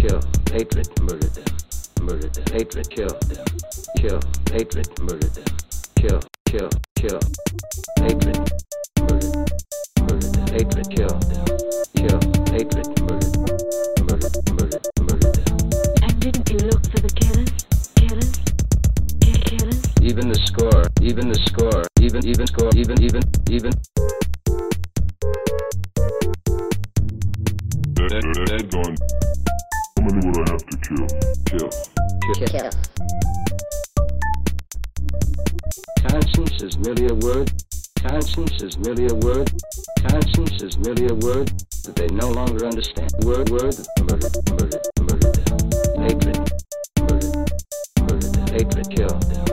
kill, hatred, murder them, hatred, kill them, kill, hatred, murder them, kill, hatred, murder them, hatred, kill them, kill, hatred, murder them. And didn't you look for the killers? Even the score, even score. Dead gone. How many would I have to kill? Kill. Conscience is merely a word. Conscience is merely a word. Conscience is merely a word that they no longer understand. Word, murder them. Hatred, murder them. Hatred, kill them.